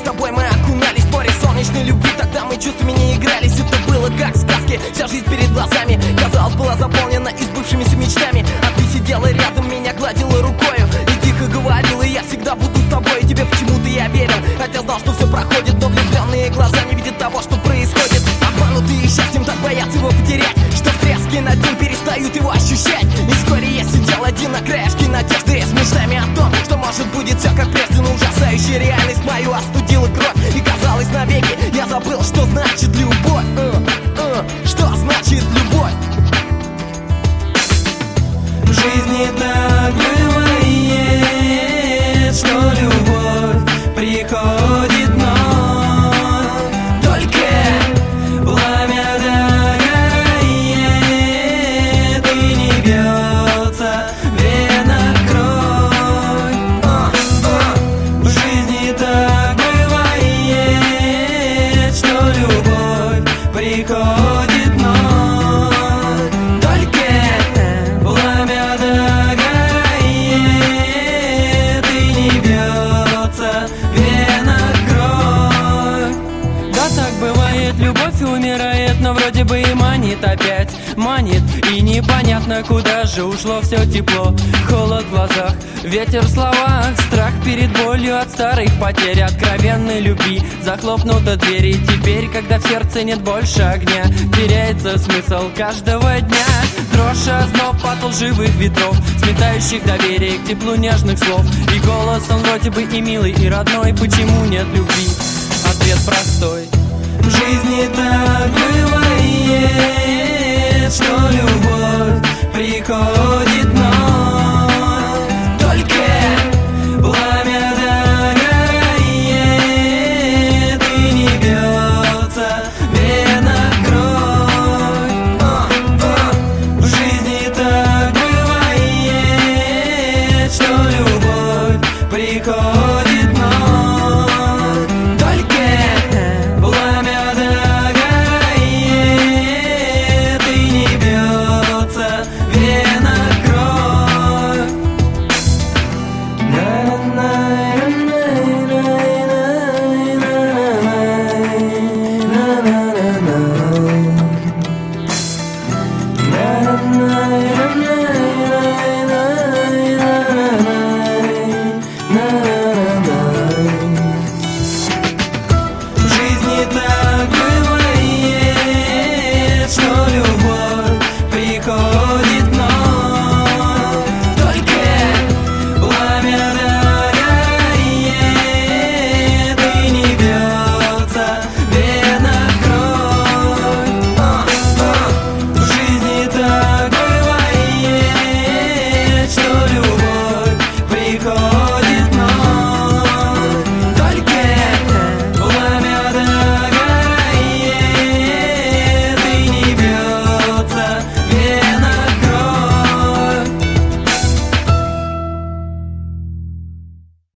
тобой мы окунались в море солнечной любви. Тогда мы чувствами не игрались, это было как в сказке. Вся жизнь перед глазами, казалось, была заполнена избывшимися мечтами. А ты сидела рядом, меня гладила рукою и тихо говорила: я всегда буду с тобой. И тебе почему-то я верил, хотя знал, что все проходит, но влюбленные глаза не видят того, что происходит. Обманутые счастьем так боятся его потерять, что в треске над ним перестают его ощущать. И вскоре я сидел один на краешке надежды, с мечтами о том, что может будет все как прежде. Но ужасающая реальность мою остудила кровь, и казалось навеки я забыл, что значит любовь. Что значит любовь? В жизни так бывает, что любовь приходит вновь. Только пламя догорает и не бьется венок кровь. В жизни так бывает, что любовь приходит вновь. Только пламя догорает и не бьется венок кровь. Да, так бывает, любовь умирает, но вроде бы и манит опять. Манит, и непонятно, куда же ушло все тепло. Холод в глазах, ветер в словах, страх перед болью от старых потерь, откровенной любви. Захлопнута дверь, и теперь, когда в сердце нет больше огня, теряется смысл каждого дня. Дрожь, озноб от лживых ветров, сметающих доверие к теплу нежных слов. И голос, он вроде бы и милый, и родной. Почему нет любви? Ответ простой. В жизни так бывает, что любовь приходит